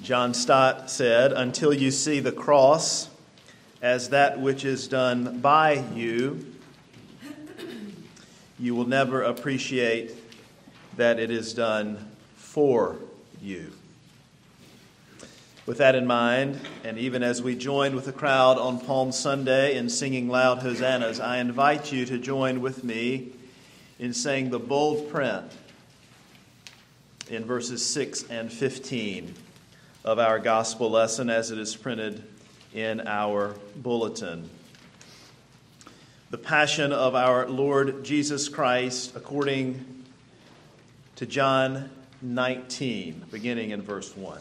John Stott said, "Until you see the cross as that which is done by you, you will never appreciate that it is done for you." With that in mind, and even as we join with the crowd on Palm Sunday in singing loud hosannas, I invite you to join with me in saying the bold print in verses 6 and 15 of our gospel lesson as it is printed in our bulletin. The Passion of our Lord Jesus Christ according to John 19, beginning in verse 1.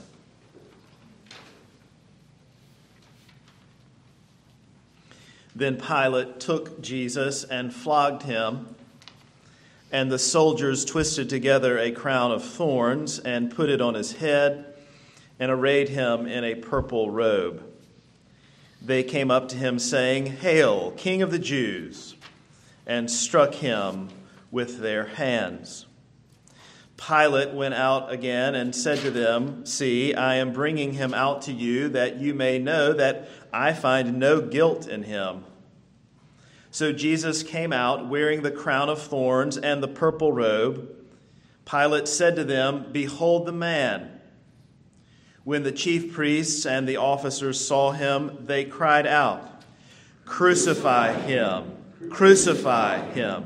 Then Pilate took Jesus and flogged him, and the soldiers twisted together a crown of thorns and put it on his head and arrayed him in a purple robe. They came up to him saying, "Hail, King of the Jews!" and struck him with their hands. Pilate went out again and said to them, "See, I am bringing him out to you that you may know that I find no guilt in him." So Jesus came out wearing the crown of thorns and the purple robe. Pilate said to them, "Behold the man." When the chief priests and the officers saw him, they cried out, "Crucify him! Crucify him!"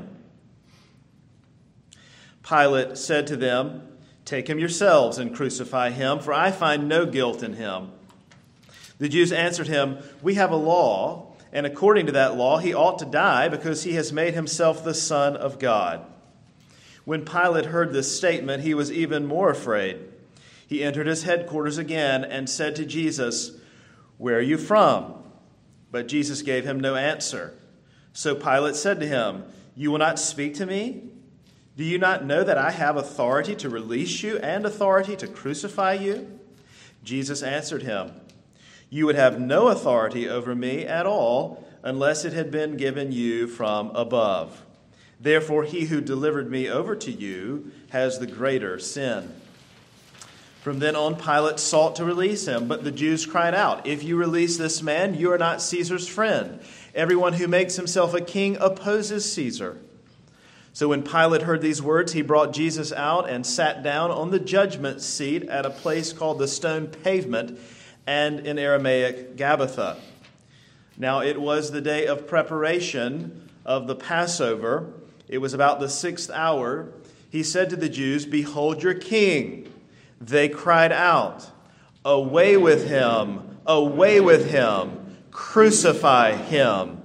Pilate said to them, "Take him yourselves and crucify him, for I find no guilt in him." The Jews answered him, "We have a law, and according to that law he ought to die because he has made himself the Son of God." When Pilate heard this statement, he was even more afraid. He entered his headquarters again and said to Jesus, "Where are you from?" But Jesus gave him no answer. So Pilate said to him, "You will not speak to me? Do you not know that I have authority to release you and authority to crucify you?" Jesus answered him, "You would have no authority over me at all unless it had been given you from above. Therefore, he who delivered me over to you has the greater sin." From then on, Pilate sought to release him, but the Jews cried out, "If you release this man, you are not Caesar's friend. Everyone who makes himself a king opposes Caesar." So when Pilate heard these words, he brought Jesus out and sat down on the judgment seat at a place called the Stone Pavement, and in Aramaic, Gabbatha. Now it was the day of preparation of the Passover. It was about the 6th hour. He said to the Jews, "Behold your king." They cried out, "Away with him! Away with him! Crucify him!"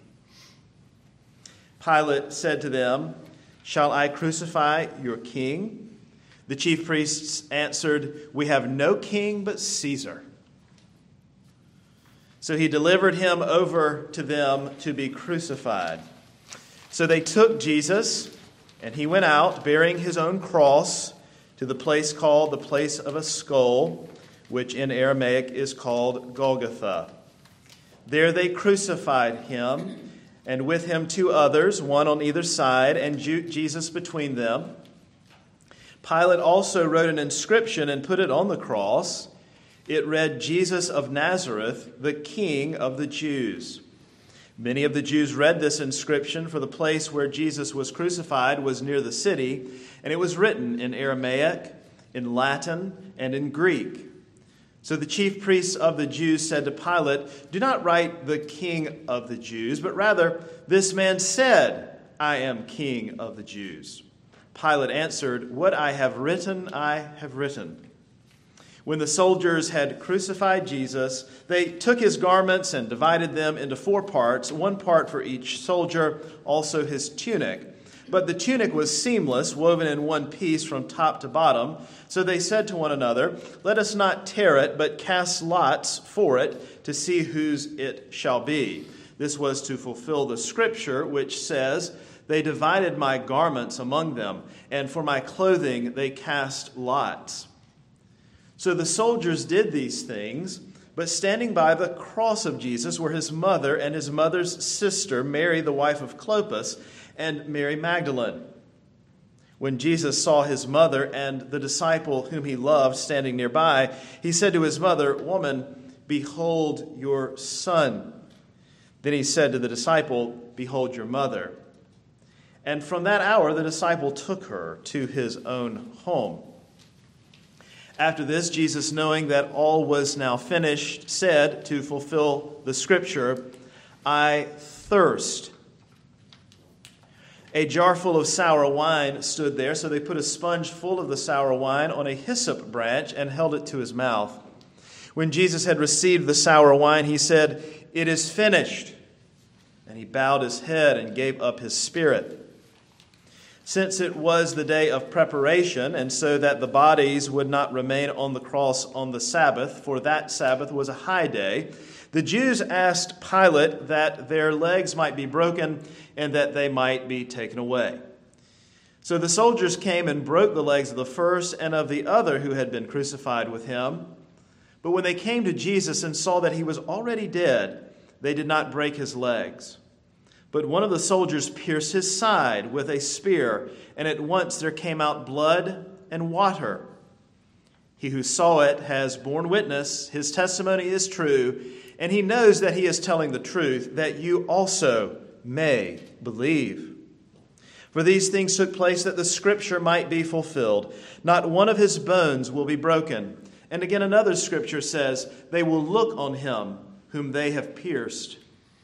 Pilate said to them, "Shall I crucify your king?" The chief priests answered, "We have no king but Caesar." So he delivered him over to them to be crucified. So they took Jesus, and he went out bearing his own cross to the place called the Place of a Skull, which in Aramaic is called Golgotha. There they crucified him, and with him 2 others, one on either side, and Jesus between them. Pilate also wrote an inscription and put it on the cross. It read, "Jesus of Nazareth, the King of the Jews." Many of the Jews read this inscription, for the place where Jesus was crucified was near the city, and it was written in Aramaic, in Latin, and in Greek. So the chief priests of the Jews said to Pilate, "Do not write the King of the Jews, but rather, this man said, 'I am King of the Jews.'" Pilate answered, "What I have written, I have written." When the soldiers had crucified Jesus, they took his garments and divided them into 4 parts, 1 part for each soldier, also his tunic. But the tunic was seamless, woven in one piece from top to bottom. So they said to one another, "Let us not tear it, but cast lots for it to see whose it shall be." This was to fulfill the scripture which says, "They divided my garments among them, and for my clothing they cast lots." So the soldiers did these things, but standing by the cross of Jesus were his mother and his mother's sister, Mary, the wife of Clopas, and Mary Magdalene. When Jesus saw his mother and the disciple whom he loved standing nearby, he said to his mother, "Woman, behold your son." Then he said to the disciple, "Behold your mother." And from that hour the disciple took her to his own home. After this, Jesus, knowing that all was now finished, said, to fulfill the scripture, "I thirst." A jar full of sour wine stood there, so they put a sponge full of the sour wine on a hyssop branch and held it to his mouth. When Jesus had received the sour wine, he said, "It is finished." And he bowed his head and gave up his spirit. Since it was the day of preparation, and so that the bodies would not remain on the cross on the Sabbath, for that Sabbath was a high day, the Jews asked Pilate that their legs might be broken and that they might be taken away. So the soldiers came and broke the legs of the first and of the other who had been crucified with him. But when they came to Jesus and saw that he was already dead, they did not break his legs. But one of the soldiers pierced his side with a spear, and at once there came out blood and water. He who saw it has borne witness, his testimony is true, and he knows that he is telling the truth, that you also may believe. For these things took place that the scripture might be fulfilled. Not one of his bones will be broken. And again another scripture says, they will look on him whom they have pierced.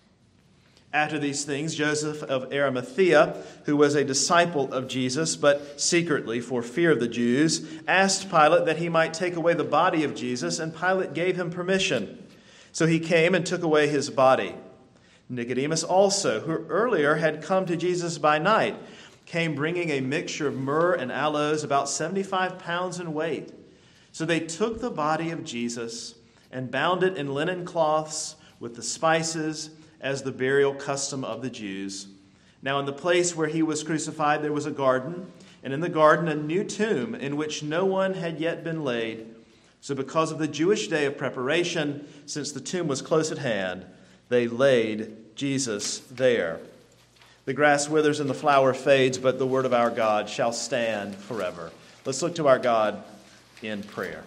After these things, Joseph of Arimathea, who was a disciple of Jesus, but secretly for fear of the Jews, asked Pilate that he might take away the body of Jesus, and Pilate gave him permission. So he came and took away his body. Nicodemus also, who earlier had come to Jesus by night, came bringing a mixture of myrrh and aloes, about 75 pounds in weight. So they took the body of Jesus and bound it in linen cloths with the spices, as the burial custom of the Jews. Now in the place where he was crucified there was a garden, and in the garden a new tomb in which no one had yet been laid. So because of the Jewish day of preparation, since the tomb was close at hand, they laid Jesus there. The grass withers and the flower fades, but the word of our God shall stand forever. Let's look to our God in prayer.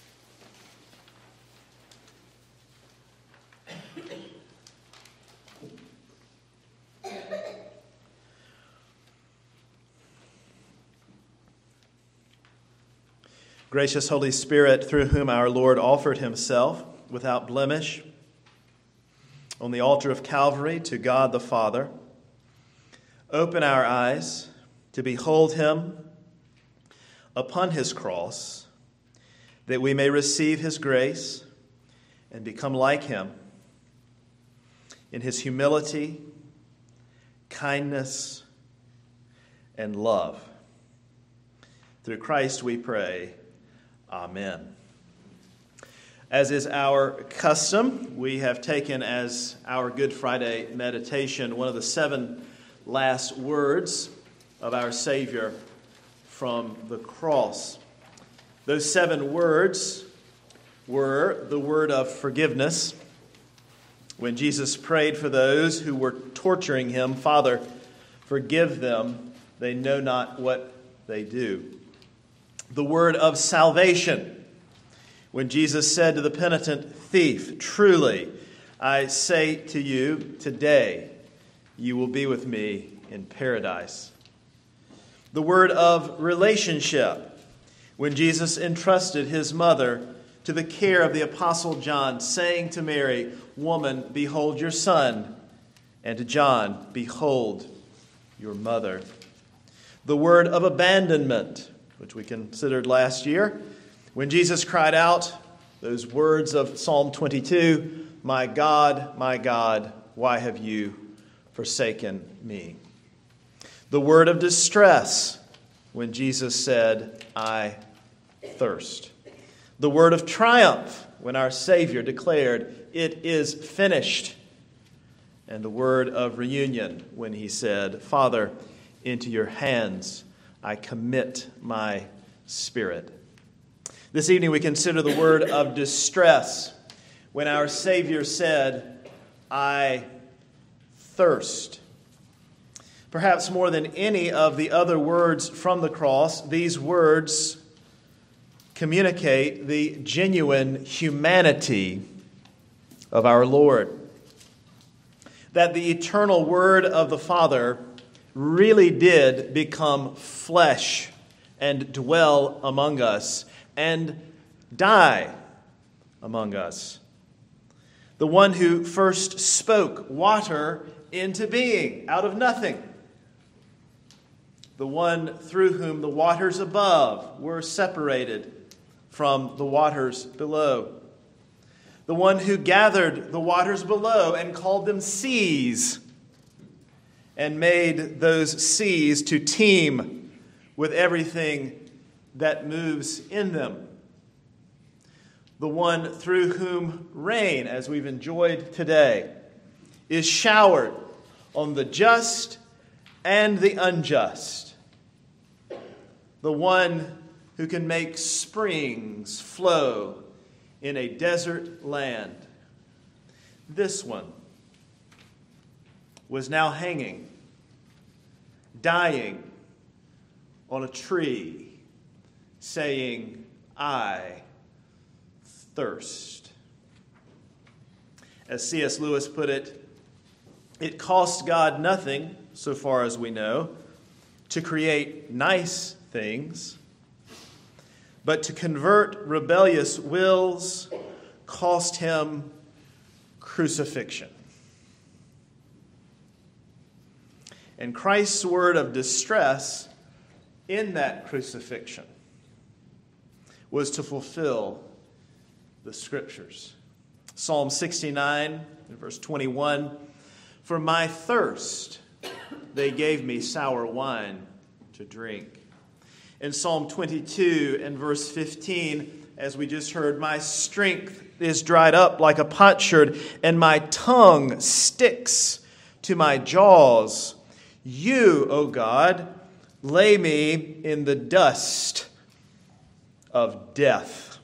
Gracious Holy Spirit, through whom our Lord offered himself without blemish on the altar of Calvary to God the Father, open our eyes to behold him upon his cross, that we may receive his grace and become like him in his humility, kindness, and love. Through Christ we pray. Amen. As is our custom, we have taken as our Good Friday meditation one of the 7 last words of our Savior from the cross. Those 7 words were the word of forgiveness. When Jesus prayed for those who were torturing him, "Father, forgive them, they know not what they do." The word of salvation, when Jesus said to the penitent thief, "Truly, I say to you, today you will be with me in paradise." The word of relationship, when Jesus entrusted his mother to the care of the Apostle John, saying to Mary, "Woman, behold your son," and to John, "Behold your mother." The word of abandonment, which we considered last year, when Jesus cried out those words of Psalm 22, my God, why have you forsaken me?" The word of distress, when Jesus said, "I thirst." The word of triumph, when our Savior declared, "It is finished." And the word of reunion, when he said, "Father, into your hands I commit my spirit." This evening we consider the word of distress, when our Savior said, "I thirst." Perhaps more than any of the other words from the cross, these words communicate the genuine humanity of our Lord. That the eternal Word of the Father really did become flesh and dwell among us and die among us. The one who first spoke water into being out of nothing. The one through whom the waters above were separated from the waters below. The one who gathered the waters below and called them seas and made those seas to teem with everything that moves in them. The one through whom rain, as we've enjoyed today, is showered on the just and the unjust. The one who can make springs flow in a desert land. This one was now hanging, dying on a tree, saying, "I thirst." As C.S. Lewis put it, it cost God nothing, so far as we know, to create nice things, but to convert rebellious wills cost him crucifixion. And Christ's word of distress in that crucifixion was to fulfill the Scriptures. Psalm 69, verse 21, "For my thirst they gave me sour wine to drink." In Psalm 22 and verse 15, as we just heard, "My strength is dried up like a potsherd, and my tongue sticks to my jaws. You, O God, lay me in the dust of death."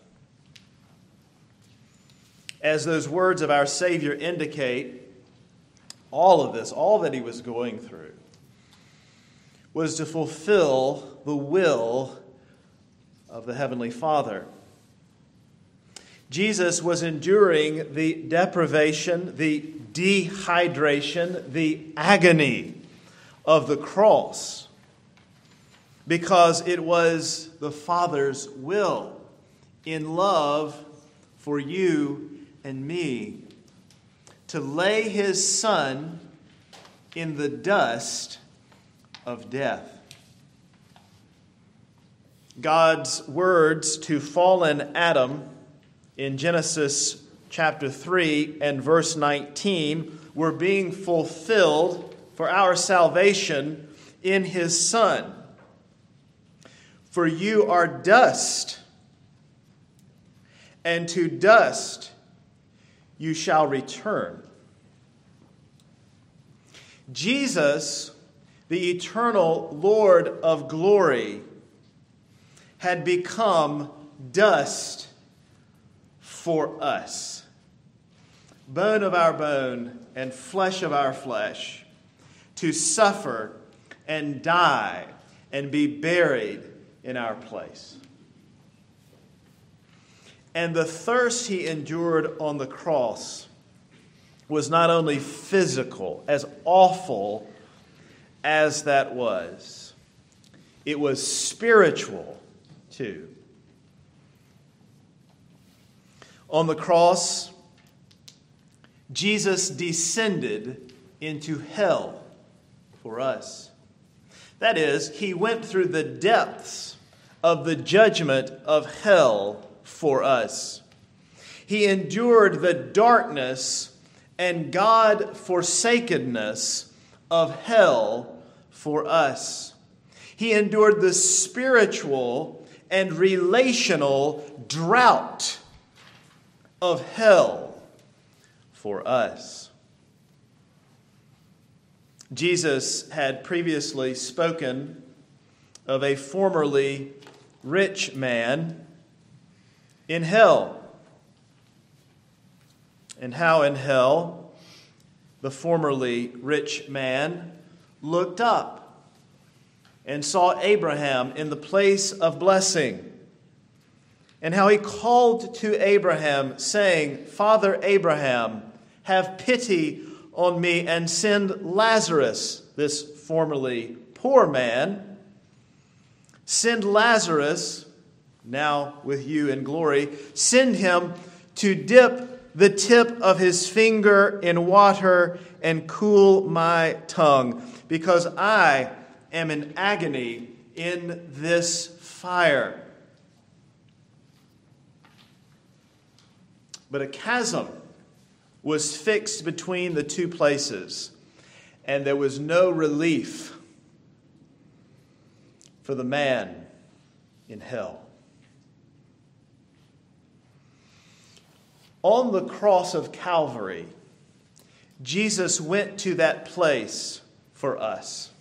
As those words of our Savior indicate, all of this, all that he was going through, was to fulfill the will of the Heavenly Father. Jesus was enduring the deprivation, the dehydration, the agony of the cross because it was the Father's will in love for you and me to lay his Son in the dust of death. God's words to fallen Adam in Genesis chapter 3 and verse 19 were being fulfilled for our salvation in his Son. "For you are dust, and to dust you shall return." Jesus, the eternal Lord of glory, had become dust for us, bone of our bone and flesh of our flesh, to suffer and die and be buried in our place. And the thirst he endured on the cross was not only physical, as awful as that was, it was spiritual too. On the cross, Jesus descended into hell for us. That is, he went through the depths of the judgment of hell for us. He endured the darkness and God-forsakenness of hell for us. He endured the spiritual and relational drought of hell for us. Jesus had previously spoken of a formerly rich man in hell, and how in hell the formerly rich man looked up and saw Abraham in the place of blessing, and how he called to Abraham, saying, Father Abraham, have pity on me and send Lazarus, this formerly poor man, send Lazarus, now with you in glory, send him to dip the tip of his finger in water and cool my tongue, because I am in agony in this fire. But a chasm was fixed between the two places, and there was no relief for the man in hell. On the cross of Calvary, Jesus went to that place for us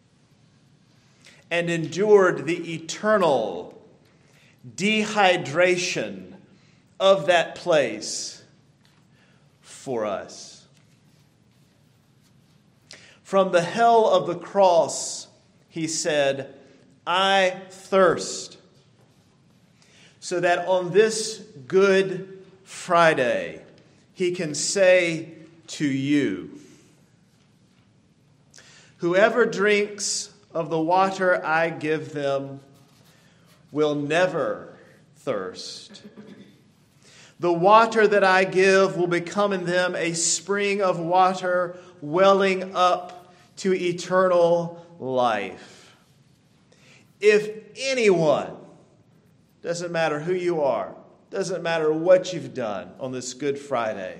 and endured the eternal dehydration of that place for us. From the hell of the cross, he said, I thirst. So that on this Good Friday, he can say to you, whoever drinks of the water I give them will never thirst. The water that I give will become in them a spring of water welling up to eternal life. If anyone, doesn't matter who you are, doesn't matter what you've done on this Good Friday,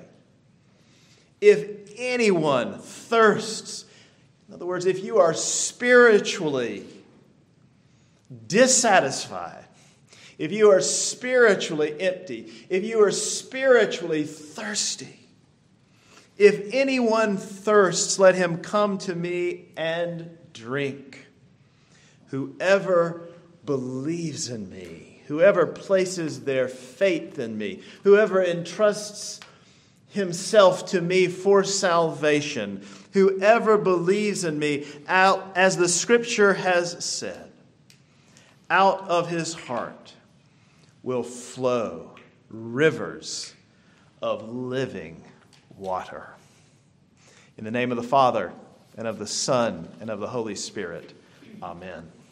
if anyone thirsts, in other words, if you are spiritually dissatisfied, if you are spiritually empty, if you are spiritually thirsty, if anyone thirsts, let him come to me and drink. Whoever believes in me, whoever places their faith in me, whoever entrusts himself to me for salvation, whoever believes in me, out, as the Scripture has said, out of his heart will flow rivers of living water. In the name of the Father, and of the Son, and of the Holy Spirit. Amen.